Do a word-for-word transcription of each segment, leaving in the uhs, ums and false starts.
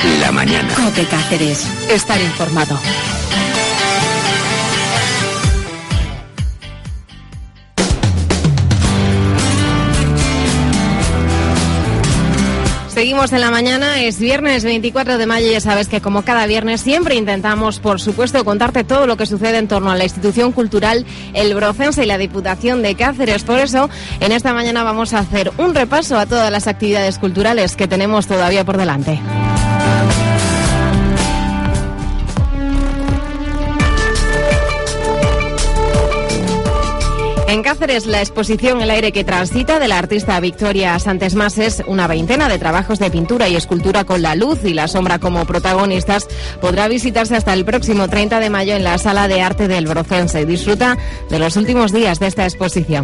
La mañana. COPE Cáceres. Estar informado. Seguimos en la mañana, es viernes veinticuatro de mayo y ya sabes que como cada viernes siempre intentamos, por supuesto, contarte todo lo que sucede en torno a la institución cultural El Brocense y la Diputación de Cáceres. Por eso, en esta mañana vamos a hacer un repaso a todas las actividades culturales que tenemos todavía por delante. En Cáceres, la exposición El aire que transita de la artista Victoria Santes Mases, una veintena de trabajos de pintura y escultura con la luz y la sombra como protagonistas, podrá visitarse hasta el próximo treinta de mayo en la Sala de Arte del Brocense. Disfruta de los últimos días de esta exposición.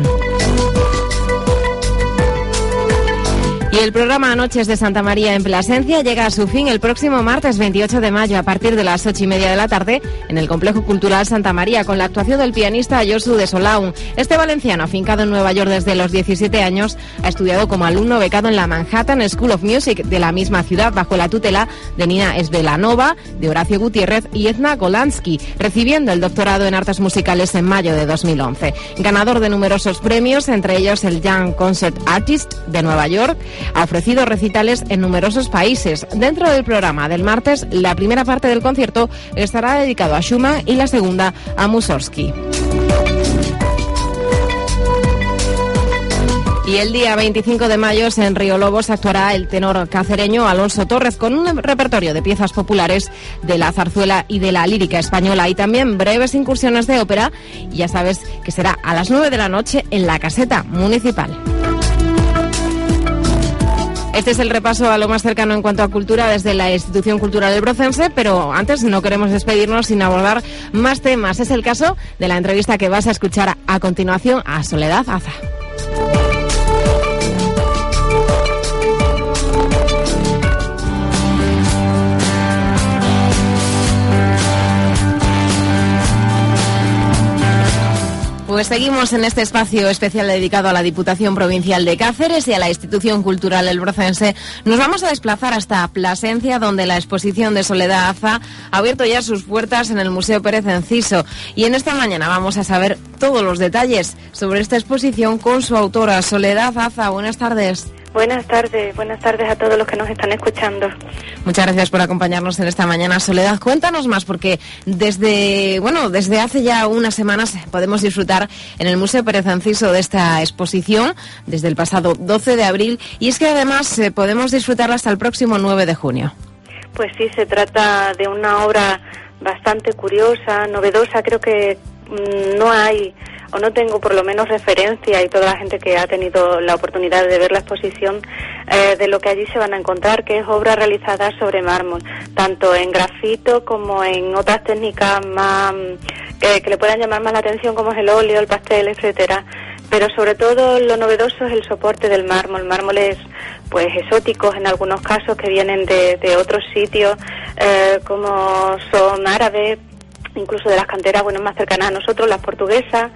Y el programa Noches de Santa María en Plasencia llega a su fin el próximo martes veintiocho de mayo a partir de las ocho y media de la tarde en el Complejo Cultural Santa María con la actuación del pianista Josu de Solaun. Este valenciano, afincado en Nueva York desde los diecisiete años, ha estudiado como alumno becado en la Manhattan School of Music de la misma ciudad bajo la tutela de Nina Svelanova, de Horacio Gutiérrez y Edna Golansky, recibiendo el doctorado en Artes Musicales en mayo de dos mil once. Ganador de numerosos premios, entre ellos el Young Concert Artist de Nueva York. Ha ofrecido recitales en numerosos países. Dentro del programa del martes, la primera parte del concierto estará dedicado a Schumann y la segunda a Mussorgsky. Y el día veinticinco de mayo en Río Lobos actuará el tenor cacereño Alonso Torres con un repertorio de piezas populares de la zarzuela y de la lírica española y también breves incursiones de ópera. Y ya sabes que será a las nueve de la noche en la Caseta Municipal. Este es el repaso a lo más cercano en cuanto a cultura desde la Institución Cultural del Brocense, pero antes no queremos despedirnos sin abordar más temas. Es el caso de la entrevista que vas a escuchar a continuación a Soledad Aza. Pues seguimos en este espacio especial dedicado a la Diputación Provincial de Cáceres y a la Institución Cultural El Brocense. Nos vamos a desplazar hasta Plasencia, donde la exposición de Soledad Aza ha abierto ya sus puertas en el Museo Pérez Enciso. Y en esta mañana vamos a saber todos los detalles sobre esta exposición con su autora, Soledad Aza. Buenas tardes. Buenas tardes, buenas tardes a todos los que nos están escuchando. Muchas gracias por acompañarnos en esta mañana, Soledad. Cuéntanos más, porque desde, bueno, desde hace ya unas semanas podemos disfrutar en el Museo Pérez Enciso de esta exposición, desde el pasado doce de abril, y es que además eh, podemos disfrutarla hasta el próximo nueve de junio. Pues sí, se trata de una obra bastante curiosa, novedosa. Creo que mmm, no hay... o no tengo por lo menos referencia, y toda la gente que ha tenido la oportunidad de ver la exposición, eh, de lo que allí se van a encontrar, que es obra realizada sobre mármol, tanto en grafito como en otras técnicas más que, que le puedan llamar más la atención, como es el óleo, el pastel, etcétera. Pero sobre todo lo novedoso es el soporte del mármol, mármoles pues exóticos en algunos casos que vienen de, de otros sitios, eh, como son árabes, incluso de las canteras bueno más cercanas a nosotros, las portuguesas,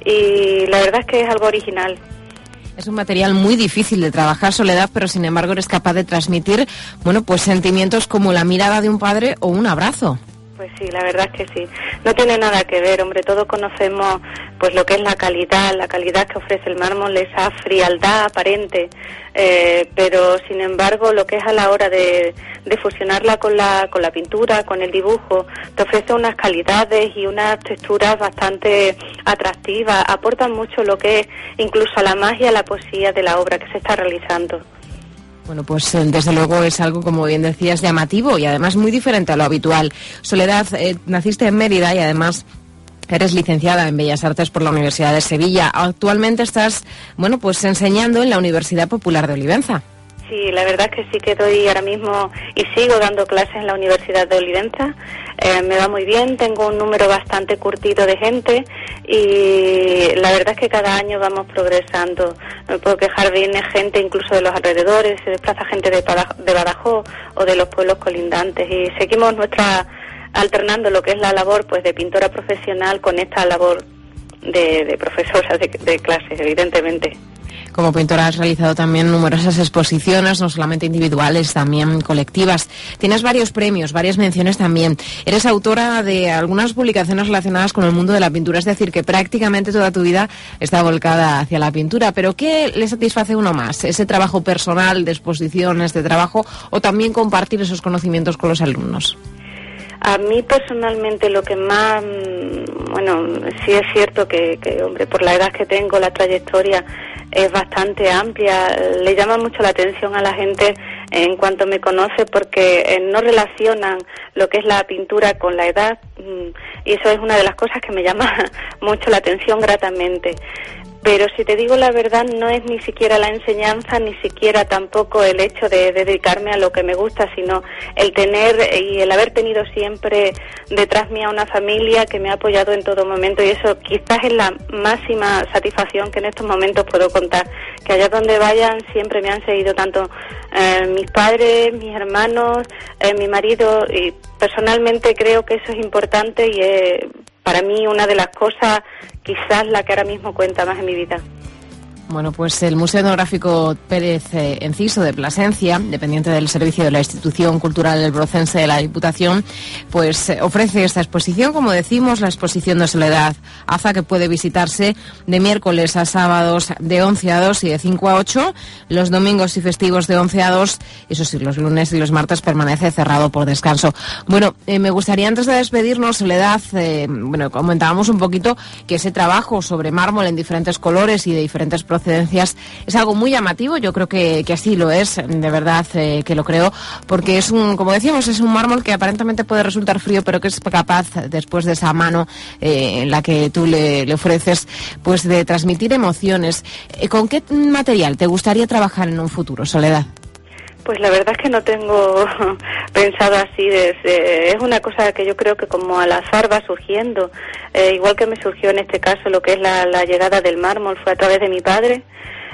y la verdad es que es algo original. Es un material muy difícil de trabajar, Soledad, pero sin embargo eres capaz de transmitir, bueno, pues sentimientos como la mirada de un padre o un abrazo. Pues sí, la verdad es que sí. No tiene nada que ver, hombre, todos conocemos pues lo que es la calidad, la calidad que ofrece el mármol, esa frialdad aparente, eh, pero sin embargo lo que es a la hora de, de fusionarla con la, con la pintura, con el dibujo, te ofrece unas calidades y unas texturas bastante atractivas, aportan mucho lo que es incluso a la magia, a la poesía de la obra que se está realizando. Bueno, pues desde luego es algo, como bien decías, llamativo y además muy diferente a lo habitual. Soledad, eh, naciste en Mérida y además eres licenciada en Bellas Artes por la Universidad de Sevilla. Actualmente estás, bueno, pues enseñando en la Universidad Popular de Olivenza. Sí, la verdad es que sí que doy ahora mismo y sigo dando clases en la Universidad de Olivenza. Eh, me va muy bien, tengo un número bastante curtido de gente y la verdad es que cada año vamos progresando. No me puedo quejar, viene gente incluso de los alrededores, se desplaza gente de Badajoz o de los pueblos colindantes y seguimos nuestra alternando lo que es la labor pues de pintora profesional con esta labor de, de profesora de, de clases, evidentemente. Como pintora has realizado también numerosas exposiciones, no solamente individuales, también colectivas. Tienes varios premios, varias menciones también. Eres autora de algunas publicaciones relacionadas con el mundo de la pintura, es decir, que prácticamente toda tu vida está volcada hacia la pintura. Pero ¿qué le satisface a uno más? ¿Ese trabajo personal de exposiciones, de trabajo, o también compartir esos conocimientos con los alumnos? A mí personalmente lo que más, bueno, sí es cierto que, que, hombre, por la edad que tengo, la trayectoria es bastante amplia, le llama mucho la atención a la gente en cuanto me conoce, porque eh, no relacionan lo que es la pintura con la edad, y eso es una de las cosas que me llama mucho la atención gratamente. Pero si te digo la verdad, no es ni siquiera la enseñanza, ni siquiera tampoco el hecho de dedicarme a lo que me gusta, sino el tener y el haber tenido siempre detrás mía una familia que me ha apoyado en todo momento, y eso quizás es la máxima satisfacción que en estos momentos puedo contar, que allá donde vayan siempre me han seguido tanto eh, mis padres, mis hermanos, eh, mi marido, y personalmente creo que eso es importante y es para mí una de las cosas, quizás la que ahora mismo cuenta más en mi vida. Bueno, pues el Museo Etnográfico Pérez eh, Enciso de Plasencia, dependiente del servicio de la Institución Cultural El Brocense de la Diputación, pues eh, ofrece esta exposición, como decimos, la exposición de Soledad Aza, que puede visitarse de miércoles a sábados de once a dos y de cinco a ocho, los domingos y festivos de once a dos, eso sí, los lunes y los martes permanece cerrado por descanso. Bueno, eh, me gustaría, antes de despedirnos, Soledad, eh, bueno, comentábamos un poquito que ese trabajo sobre mármol en diferentes colores y de diferentes procedencias es algo muy llamativo. Yo creo que, que así lo es, de verdad eh, que lo creo, porque es un, como decíamos, es un mármol que aparentemente puede resultar frío, pero que es capaz, después de esa mano eh, en la que tú le, le ofreces, pues de transmitir emociones. Eh, ¿Con qué material te gustaría trabajar en un futuro, Soledad? Pues la verdad es que no tengo pensado así. Desde, es una cosa que yo creo que como al azar va surgiendo. Eh, igual que me surgió en este caso lo que es la, la llegada del mármol, fue a través de mi padre.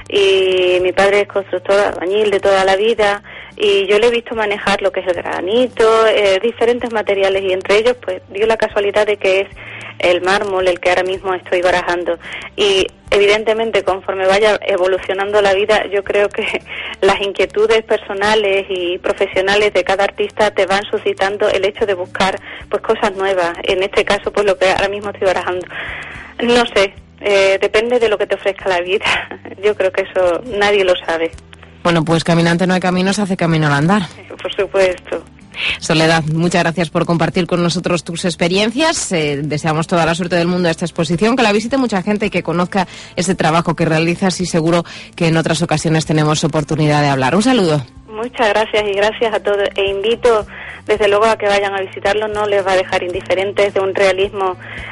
Y mi padre es constructor, albañil de toda la vida, y yo le he visto manejar lo que es el granito, eh, diferentes materiales, y entre ellos pues dio la casualidad de que es el mármol el que ahora mismo estoy barajando. Y evidentemente conforme vaya evolucionando la vida, yo creo que las inquietudes personales y profesionales de cada artista te van suscitando el hecho de buscar pues cosas nuevas. En este caso pues lo que ahora mismo estoy barajando, no sé, eh, depende de lo que te ofrezca la vida. Yo creo que eso nadie lo sabe. Bueno, pues caminante no hay camino, se hace camino al andar. Por supuesto. Soledad, muchas gracias por compartir con nosotros tus experiencias. Eh, deseamos toda la suerte del mundo a esta exposición, que la visite mucha gente y que conozca ese trabajo que realizas, y seguro que en otras ocasiones tenemos oportunidad de hablar. Un saludo. Muchas gracias y gracias a todos, e invito desde luego a que vayan a visitarlo, no les va a dejar indiferentes, de un realismo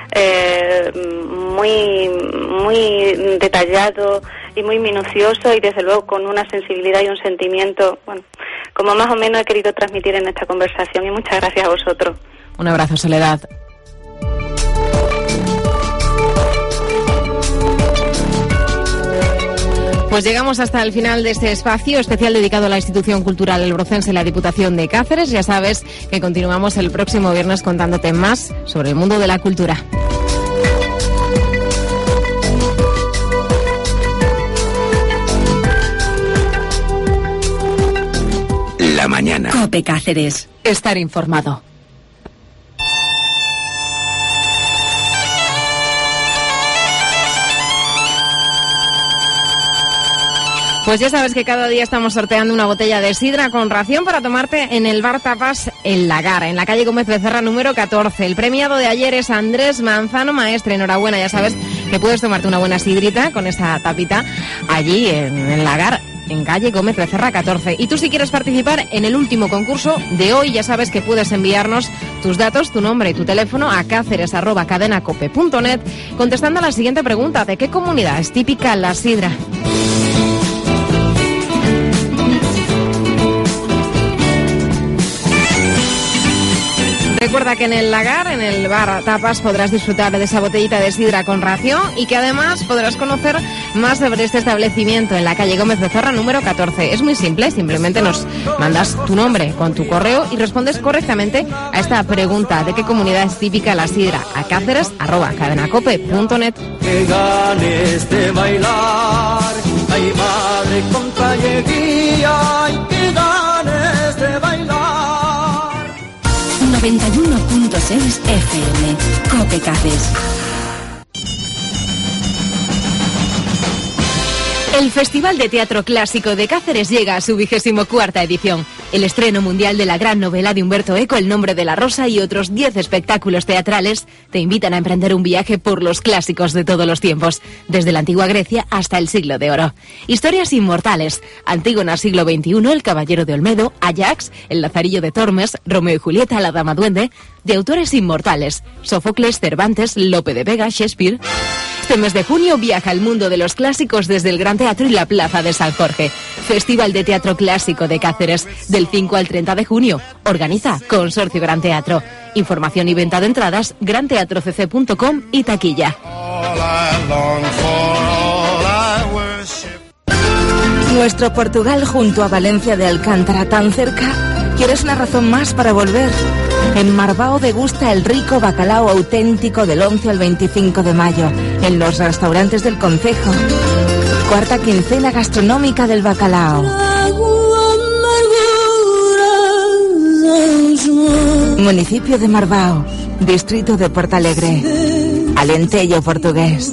eh, muy, muy detallado y muy minucioso, y desde luego con una sensibilidad y un sentimiento, bueno, como más o menos he querido transmitir en esta conversación, y muchas gracias a vosotros. Un abrazo, Soledad. Pues llegamos hasta el final de este espacio especial dedicado a la Institución Cultural El Brocense y la Diputación de Cáceres. Ya sabes que continuamos el próximo viernes contándote más sobre el mundo de la cultura. La mañana. COPE Cáceres. Estar informado. Pues ya sabes que cada día estamos sorteando una botella de sidra con ración para tomarte en el Bar Tapas El Lagar, en la calle Gómez Becerra número catorce. El premiado de ayer es Andrés Manzano Maestre. Enhorabuena, ya sabes que puedes tomarte una buena sidrita con esa tapita allí en El Lagar, en calle Gómez Becerra catorce. Y tú, si quieres participar en el último concurso de hoy, ya sabes que puedes enviarnos tus datos, tu nombre y tu teléfono a cáceres arroba cadenacope punto net contestando a la siguiente pregunta: ¿de qué comunidad es típica la sidra? Recuerda que en El Lagar, en el Bar Tapas, podrás disfrutar de esa botellita de sidra con ración, y que además podrás conocer más sobre este establecimiento en la calle Gómez Becerra número catorce. Es muy simple, simplemente nos mandas tu nombre con tu correo y respondes correctamente a esta pregunta: ¿de qué comunidad es típica la sidra? A cáceres arroba cadenacope punto net. Que ganes de bailar. Ay, madre, con trayectoria y qué ganas de bailar. noventa y uno punto seis F M, COPE Cáceres. El Festival de Teatro Clásico de Cáceres llega a su vigésimo cuarta edición. El estreno mundial de la gran novela de Humberto Eco, El nombre de la rosa, y otros diez espectáculos teatrales te invitan a emprender un viaje por los clásicos de todos los tiempos, desde la antigua Grecia hasta el siglo de oro. Historias inmortales: Antígona, siglo veintiuno, El caballero de Olmedo, Ajax, El lazarillo de Tormes, Romeo y Julieta, La dama duende, de autores inmortales: Sófocles, Cervantes, Lope de Vega, Shakespeare. Este mes de junio viaja al mundo de los clásicos desde el Gran Teatro y la Plaza de San Jorge. Festival de Teatro Clásico de Cáceres, del cinco al treinta de junio. Organiza Consorcio Gran Teatro. Información y venta de entradas, gran teatro c c punto com y taquilla. Nuestro Portugal junto a Valencia de Alcántara, tan cerca. ¿Quieres una razón más para volver? En Marbao degusta el rico bacalao auténtico del once al veinticinco de mayo, en los restaurantes del concejo. Cuarta quincena gastronómica del bacalao. Municipio de Marbao, distrito de Portalegre. Alentejo portugués.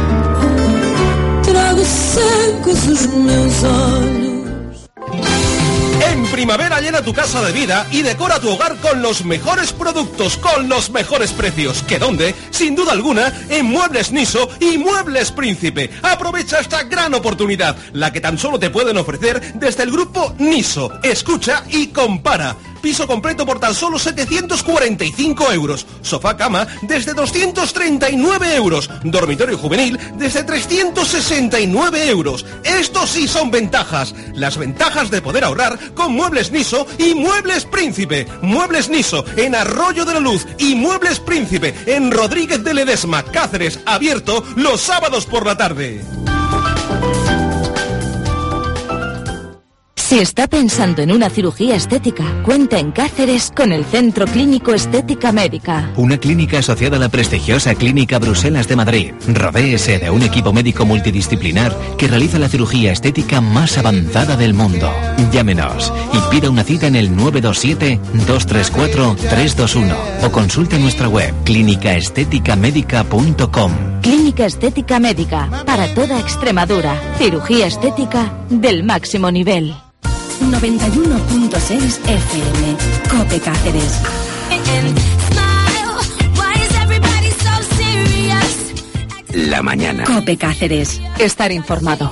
En primavera llena tu casa de vida y decora tu hogar con los mejores productos, con los mejores precios. ¿Que dónde? Sin duda alguna, en Muebles Niso y Muebles Príncipe. Aprovecha esta gran oportunidad, la que tan solo te pueden ofrecer desde el grupo Niso. Escucha y compara. Piso completo por tan solo setecientos cuarenta y cinco euros. Sofá cama desde doscientos treinta y nueve euros. Dormitorio juvenil desde trescientos sesenta y nueve euros. Estos sí son ventajas. Las ventajas de poder ahorrar con Muebles Niso y Muebles Príncipe. Muebles Niso en Arroyo de la Luz y Muebles Príncipe en Rodríguez de Ledesma, Cáceres. Abierto los sábados por la tarde. Si está pensando en una cirugía estética, cuenta en Cáceres con el Centro Clínico Estética Médica. Una clínica asociada a la prestigiosa Clínica Bruselas de Madrid. Rodéese de un equipo médico multidisciplinar que realiza la cirugía estética más avanzada del mundo. Llámenos y pida una cita en el nueve dos siete, dos tres cuatro, tres dos uno o consulte nuestra web clínica estética médica punto com. Clínica Estética Médica, para toda Extremadura. Cirugía estética del máximo nivel. noventa y uno punto seis F M, COPE Cáceres. La mañana. COPE Cáceres. Estar informado.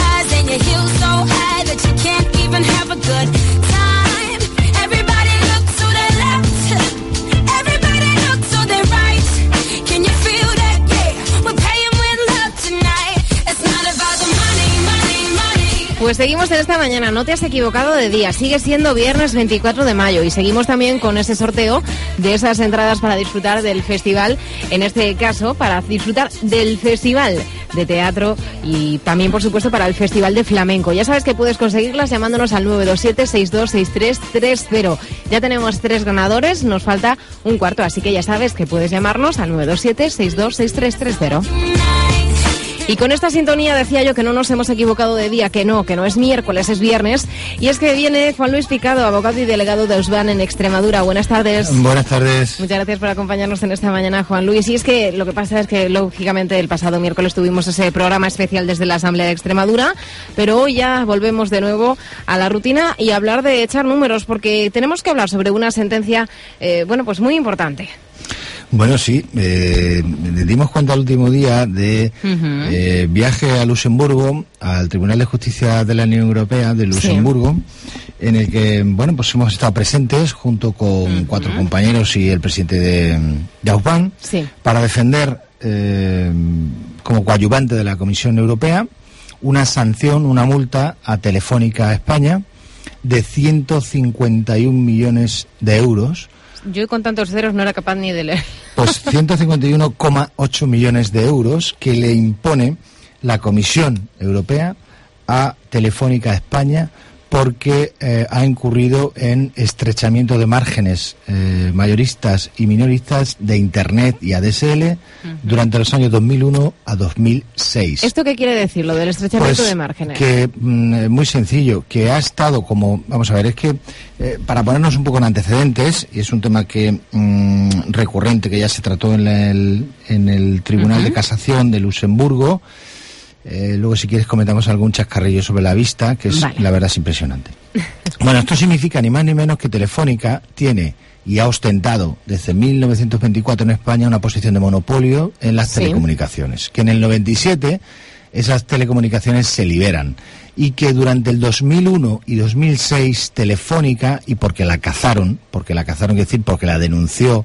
Pues seguimos en esta mañana, no te has equivocado de día, sigue siendo viernes veinticuatro de mayo y seguimos también con ese sorteo de esas entradas para disfrutar del festival, en este caso para disfrutar del festival de teatro y también por supuesto para el festival de flamenco. Ya sabes que puedes conseguirlas llamándonos al nueve dos siete, seis dos seis tres tres cero. Ya tenemos tres ganadores, nos falta un cuarto, así que ya sabes que puedes llamarnos al nueve dos siete, seis dos seis tres tres cero. Y con esta sintonía decía yo que no nos hemos equivocado de día, que no, que no es miércoles, es viernes. Y es que viene Juan Luis Picado, abogado y delegado de Ausban en Extremadura. Buenas tardes. Buenas tardes. Muchas gracias por acompañarnos en esta mañana, Juan Luis. Y es que lo que pasa es que, lógicamente, el pasado miércoles tuvimos ese programa especial desde la Asamblea de Extremadura, pero hoy ya volvemos de nuevo a la rutina y a hablar de echar números, porque tenemos que hablar sobre una sentencia, eh, bueno, pues muy importante. Bueno, sí, eh, dimos cuenta el último día de uh-huh. eh, viaje a Luxemburgo, al Tribunal de Justicia de la Unión Europea de Luxemburgo, sí. en el que, bueno, pues hemos estado presentes junto con uh-huh. cuatro compañeros y el presidente de, de Ausban, sí. para defender, eh, como coadyuvante de la Comisión Europea, una sanción, una multa a Telefónica España de ciento cincuenta y un millones de euros. Yo con tantos ceros no era capaz ni de leer. Pues ciento cincuenta y uno coma ocho millones de euros que le impone la Comisión Europea a Telefónica España porque eh, ha incurrido en estrechamiento de márgenes eh, mayoristas y minoristas de Internet y A D S L uh-huh. durante los años dos mil uno a dos mil seis. ¿Esto qué quiere decir, lo del estrechamiento pues de márgenes? Que, mm, muy sencillo, que ha estado como, vamos a ver, es que eh, para ponernos un poco en antecedentes, y es un tema que mm, recurrente, que ya se trató en el, en el Tribunal uh-huh. de Casación de Luxemburgo. Eh, luego, si quieres, comentamos algún chascarrillo sobre la vista, que es, vale. la verdad, es impresionante. Bueno, esto significa ni más ni menos que Telefónica tiene y ha ostentado desde mil novecientos veinticuatro en España una posición de monopolio en las sí. telecomunicaciones. Que en el noventa y siete esas telecomunicaciones se liberan. Y que durante el dos mil uno y dos mil seis Telefónica, y porque la cazaron, porque la cazaron, es decir, porque la denunció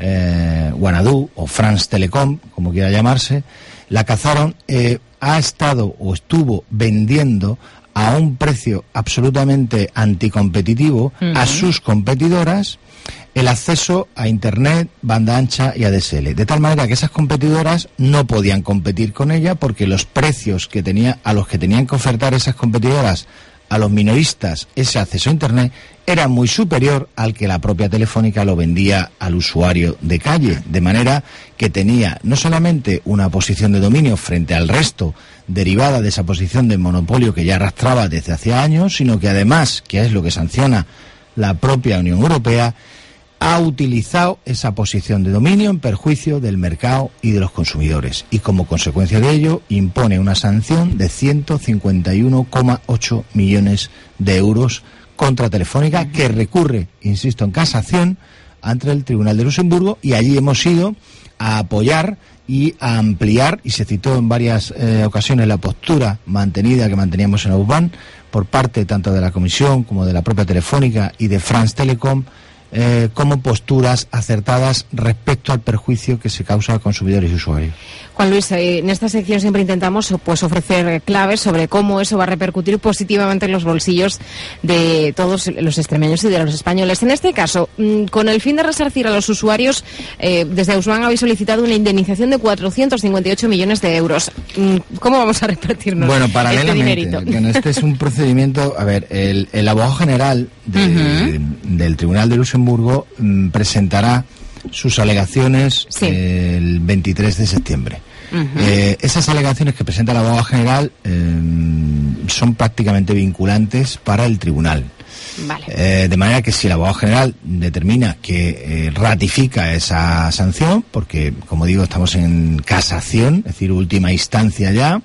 eh, Wanadoo o France Telecom, como quiera llamarse, la cazaron, eh, ha estado o estuvo vendiendo a un precio absolutamente anticompetitivo uh-huh. a sus competidoras el acceso a Internet, banda ancha y A D S L. De tal manera que esas competidoras no podían competir con ella porque los precios que tenía, a los que tenían que ofertar esas competidoras a los minoristas ese acceso a Internet era muy superior al que la propia Telefónica lo vendía al usuario de calle, de manera que tenía no solamente una posición de dominio frente al resto derivada de esa posición de monopolio que ya arrastraba desde hace años, sino que además, que es lo que sanciona la propia Unión Europea, ha utilizado esa posición de dominio en perjuicio del mercado y de los consumidores, y como consecuencia de ello impone una sanción de ciento cincuenta y uno coma ocho millones de euros contra Telefónica, que recurre, insisto, en casación ante el Tribunal de Luxemburgo, y allí hemos ido a apoyar y a ampliar, y se citó en varias eh, ocasiones la postura mantenida que manteníamos en Ausban por parte tanto de la Comisión como de la propia Telefónica y de France Telecom, Eh, como posturas acertadas respecto al perjuicio que se causa a consumidores y usuarios. Juan Luis, eh, en esta sección siempre intentamos pues ofrecer claves sobre cómo eso va a repercutir positivamente en los bolsillos de todos los extremeños y de los españoles. En este caso, mmm, con el fin de resarcir a los usuarios, eh, desde Ausban habéis solicitado una indemnización de cuatrocientos cincuenta y ocho millones de euros. ¿Cómo vamos a repartirnos bueno, este dinerito? Bueno, paralelamente, este es un procedimiento, a ver, el, el abogado general de, uh-huh. del Tribunal de Luxemburgo mmm, presentará sus alegaciones sí. eh, el veintitrés de septiembre. Uh-huh. Eh, esas alegaciones que presenta el abogado general eh, son prácticamente vinculantes para el tribunal. Vale. Eh, de manera que si el abogado general determina que eh, ratifica esa sanción, porque, como digo, estamos en casación, es decir, última instancia ya,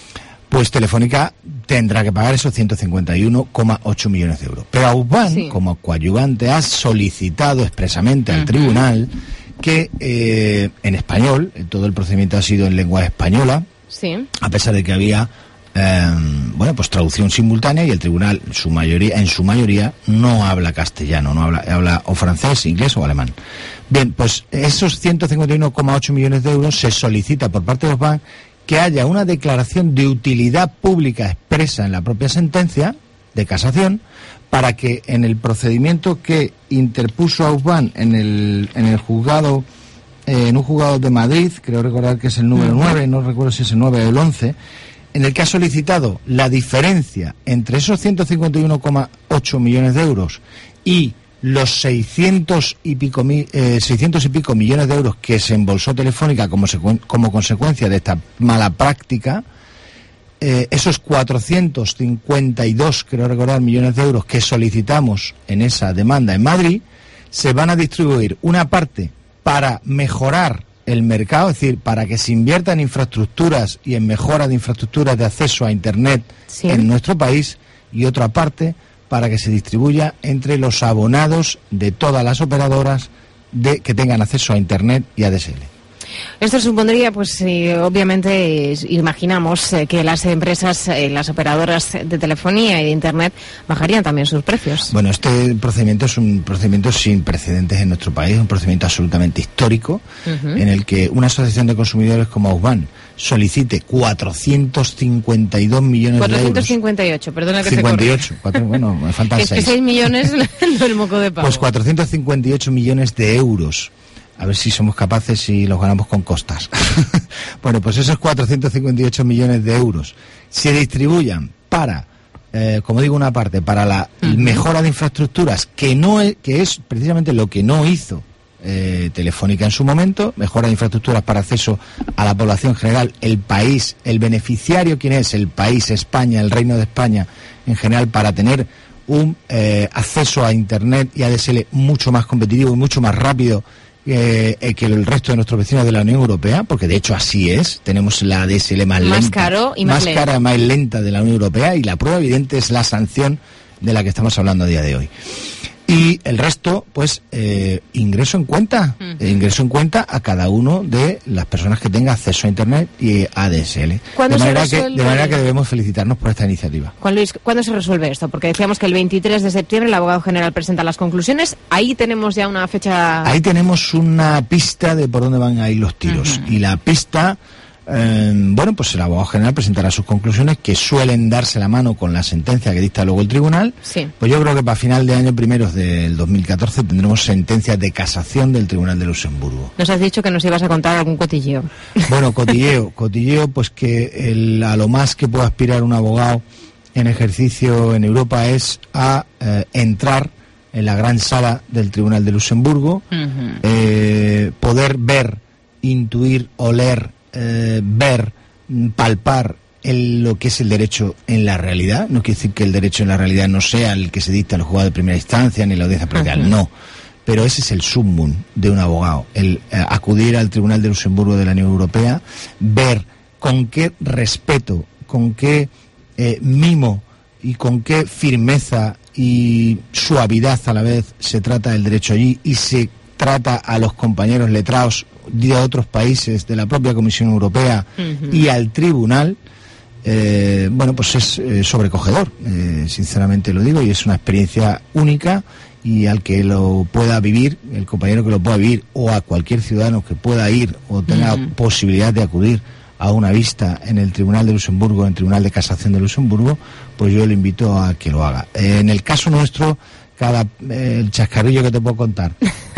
pues Telefónica tendrá que pagar esos ciento cincuenta y uno coma ocho millones de euros. Pero Ausban, sí. como coadyuvante, ha solicitado expresamente al uh-huh. tribunal que eh, en español, todo el procedimiento ha sido en lengua española, sí. a pesar de que había eh, bueno, pues traducción simultánea, y el tribunal, su mayoría, en su mayoría, no habla castellano, no habla, habla o francés, inglés o alemán. Bien, pues esos ciento cincuenta y uno coma ocho millones de euros se solicita por parte de Ausban que haya una declaración de utilidad pública expresa en la propia sentencia de casación, para que en el procedimiento que interpuso Ausban en el en el juzgado, eh, en un juzgado de Madrid, creo recordar que es el número nueve, no recuerdo si es el nueve o el once, en el que ha solicitado la diferencia entre esos ciento cincuenta y uno coma ocho millones de euros y los seiscientos y pico mil, eh, seiscientos y pico millones de euros que se embolsó Telefónica como, secu- como consecuencia de esta mala práctica, eh, esos cuatrocientos cincuenta y dos, creo recordar, millones de euros que solicitamos en esa demanda en Madrid, se van a distribuir una parte para mejorar el mercado, es decir, para que se invierta en infraestructuras y en mejora de infraestructuras de acceso a Internet sí. en nuestro país, y otra parte para que se distribuya entre los abonados de todas las operadoras de que tengan acceso a Internet y A D S L. Esto supondría, pues eh, obviamente, eh, imaginamos eh, que las empresas, eh, las operadoras de telefonía y de Internet bajarían también sus precios. Bueno, este procedimiento es un procedimiento sin precedentes en nuestro país, un procedimiento absolutamente histórico, uh-huh. en el que una asociación de consumidores como Ausban solicite cuatrocientos cincuenta y dos millones cuatrocientos cincuenta y ocho, de euros. Perdona que cincuenta y ocho, se corrija. cuatro, bueno, me faltan es seis. Es que seis millones no el moco de pavo. Pues cuatrocientos cincuenta y ocho millones de euros. A ver si somos capaces y los ganamos con costas. Bueno, pues esos cuatrocientos cincuenta y ocho millones de euros se distribuyan para eh, como digo, una parte para la uh-huh. mejora de infraestructuras, que no es, que es precisamente lo que no hizo eh, Telefónica en su momento, mejora de infraestructuras para acceso a la población general, el país, el beneficiario, ¿quién es? El país, España, el Reino de España en general, para tener un eh, acceso a Internet y A D S L mucho más competitivo y mucho más rápido eh, eh, que el resto de nuestros vecinos de la Unión Europea, porque de hecho así es. Tenemos la A D S L más, más lenta, caro y más, más cara, más lenta de la Unión Europea, y la prueba evidente es la sanción de la que estamos hablando a día de hoy. Y el resto, pues, eh, ingreso en cuenta, uh-huh. eh, ingreso en cuenta a cada uno de las personas que tenga acceso a Internet y A D S L. De manera, que, de manera que debemos felicitarnos por esta iniciativa. Juan Luis, ¿cuándo se resuelve esto? Porque decíamos que el veintitrés de septiembre el abogado general presenta las conclusiones. Ahí tenemos ya una fecha... Ahí tenemos una pista de por dónde van a ir los tiros. Uh-huh. Y la pista... Eh, bueno, pues el abogado general presentará sus conclusiones, que suelen darse la mano con la sentencia que dicta luego el tribunal. Sí. Pues yo creo que para final de año, primeros del dos mil catorce, tendremos sentencias de casación del Tribunal de Luxemburgo. Nos has dicho que nos ibas a contar algún cotilleo. Bueno, cotilleo, cotilleo, pues que el, a lo más que puede aspirar un abogado en ejercicio en Europa es a eh, entrar en la gran sala del Tribunal de Luxemburgo, uh-huh. eh, poder ver, intuir, oler, Eh, ver, palpar el, lo que es el derecho en la realidad. No quiere decir que el derecho en la realidad no sea el que se dicta en los juzgados de primera instancia ni en la audiencia predial, uh-huh. no. Pero ese es el summum de un abogado, el eh, acudir al Tribunal de Luxemburgo de la Unión Europea, ver con qué respeto, con qué eh, mimo y con qué firmeza y suavidad a la vez se trata el derecho allí, y se trata a los compañeros letrados de otros países, de la propia Comisión Europea uh-huh. y al Tribunal. Eh, bueno, pues es eh, sobrecogedor, eh, sinceramente lo digo, y es una experiencia única, y al que lo pueda vivir, el compañero que lo pueda vivir, o a cualquier ciudadano que pueda ir o tenga uh-huh. posibilidad de acudir a una vista en el Tribunal de Luxemburgo, en el Tribunal de Casación de Luxemburgo, pues yo le invito a que lo haga. Eh, en el caso nuestro, cada eh, el chascarrillo que te puedo contar.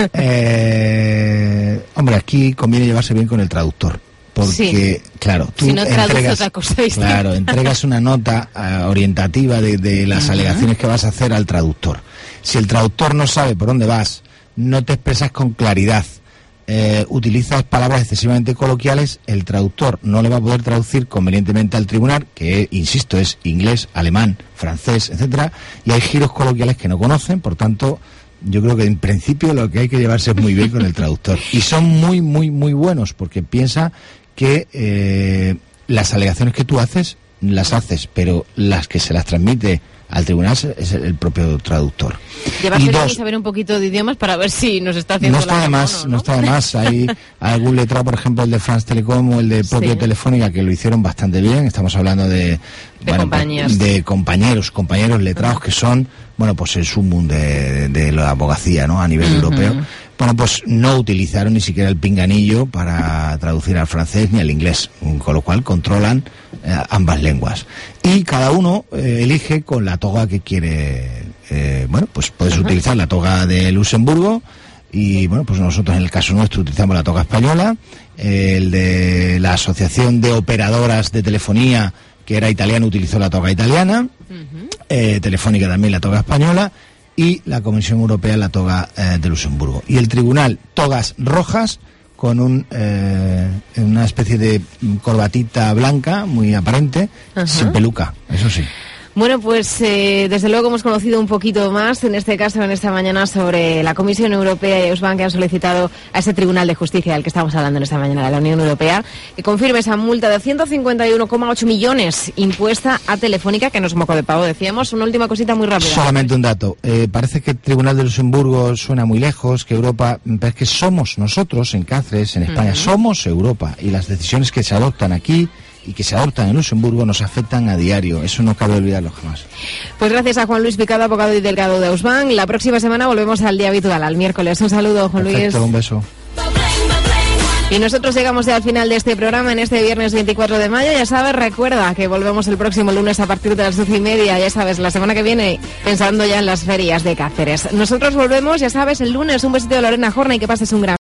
Eh, hombre, aquí conviene llevarse bien con el traductor, porque, sí. claro, tú si no entregas, otra cosa claro, entregas una nota uh, orientativa de, de las uh-huh. alegaciones que vas a hacer al traductor. Si el traductor no sabe por dónde vas, no te expresas con claridad, eh, utilizas palabras excesivamente coloquiales, el traductor no le va a poder traducir convenientemente al tribunal, que, insisto, es inglés, alemán, francés, etcétera, y hay giros coloquiales que no conocen. Por tanto, yo creo que en principio lo que hay que llevarse es muy bien con el traductor. Y son muy, muy, muy buenos, porque piensa que eh, las alegaciones que tú haces, las haces, pero las que se las transmite al tribunal es el propio traductor. Llevarse bien y saber un poquito de idiomas para ver si nos está haciendo no está la de más, ¿no? no está de más. Hay algún letrado, por ejemplo, el de France Telecom o el de propio sí. Telefónica, que lo hicieron bastante bien. Estamos hablando de, de, bueno, compañías. de compañeros, compañeros letrados uh-huh. que son, bueno, pues el sumum de, de la abogacía, ¿no? A nivel uh-huh. europeo. Bueno, pues no utilizaron ni siquiera el pinganillo para traducir al francés ni al inglés, con lo cual controlan eh, ambas lenguas. Y cada uno eh, elige con la toga que quiere. Eh, bueno, pues puedes uh-huh. utilizar la toga de Luxemburgo, y bueno, pues nosotros en el caso nuestro utilizamos la toga española, eh, el de la Asociación de Operadoras de Telefonía, que era italiano, utilizó la toga italiana, uh-huh. eh, Telefónica también la toga española, y la Comisión Europea la toga eh, de Luxemburgo. Y el tribunal, togas rojas con un eh, una especie de corbatita blanca muy aparente, uh-huh. sin peluca, eso sí. Bueno, pues eh, desde luego hemos conocido un poquito más, en este caso, en esta mañana, sobre la Comisión Europea y Eusban, que han solicitado a ese Tribunal de Justicia del que estamos hablando en esta mañana, de la Unión Europea, que confirme esa multa de ciento cincuenta y uno coma ocho millones impuesta a Telefónica, que no es moco de pavo, decíamos. Una última cosita muy rápida. Solamente un dato. Eh, parece que el Tribunal de Luxemburgo suena muy lejos, que Europa, pero es que somos nosotros en Cáceres, en España, uh-huh. somos Europa, y las decisiones que se adoptan aquí y que se adoptan en Luxemburgo nos afectan a diario. Eso no cabe olvidarlo jamás. Pues gracias a Juan Luis Picado, abogado y delegado de Eusban. La próxima semana volvemos al día habitual, al miércoles. Un saludo, Juan Perfecto, Luis. Un beso. Y nosotros llegamos ya al final de este programa en este viernes veinticuatro de mayo. Ya sabes, recuerda que volvemos el próximo lunes a partir de las doce y media. Ya sabes, la semana que viene, pensando ya en las ferias de Cáceres. Nosotros volvemos, ya sabes, el lunes. Un besito de Lorena Horna y que pases un gran